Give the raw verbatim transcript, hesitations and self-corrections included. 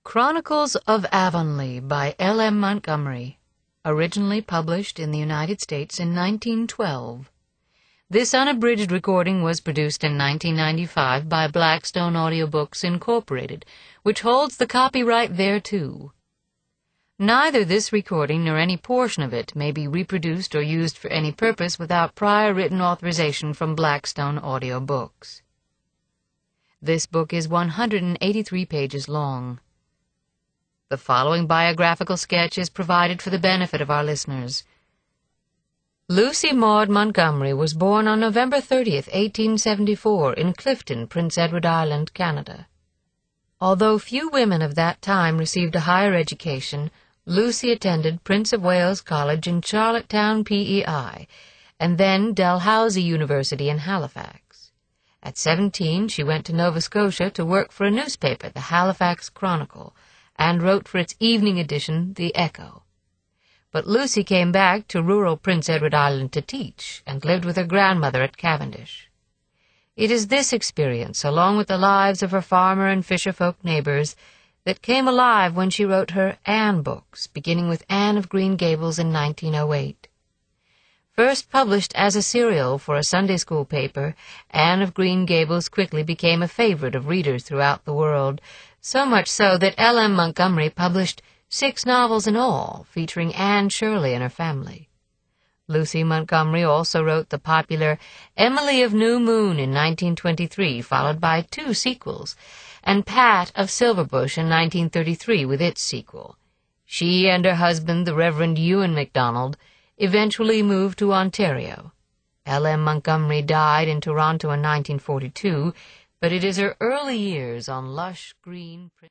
Chronicles of Avonlea by L M Montgomery, originally published in the United States in nineteen twelve. This unabridged recording was produced in nineteen ninety-five by Blackstone Audiobooks, Incorporated, which holds the copyright thereto. Neither this recording nor any portion of it may be reproduced or used for any purpose without prior written authorization from Blackstone Audiobooks. This book is one hundred eighty-three pages long. The following biographical sketch is provided for the benefit of our listeners. Lucy Maud Montgomery was born on November thirtieth, eighteen seventy-four, in Clifton, Prince Edward Island, Canada. Although few women of that time received a higher education, Lucy attended Prince of Wales College in Charlottetown, P E I, and then Dalhousie University in Halifax. At seventeen, she went to Nova Scotia to work for a newspaper, the Halifax Chronicle, and wrote for its evening edition, The Echo. But Lucy came back to rural Prince Edward Island to teach, and lived with her grandmother at Cavendish. It is this experience, along with the lives of her farmer and fisherfolk neighbors, that came alive when she wrote her Anne books, beginning with Anne of Green Gables in nineteen oh eight. First published as a serial for a Sunday school paper, Anne of Green Gables quickly became a favorite of readers throughout the world, so much so that L M Montgomery published six novels in all, featuring Anne Shirley and her family. Lucy Montgomery also wrote the popular Emily of New Moon in nineteen twenty-three, followed by two sequels, and Pat of Silverbush in nineteen thirty-three with its sequel. She and her husband, the Reverend Ewan MacDonald, eventually moved to Ontario. L M Montgomery died in Toronto in nineteen forty-two, but it is her early years on lush green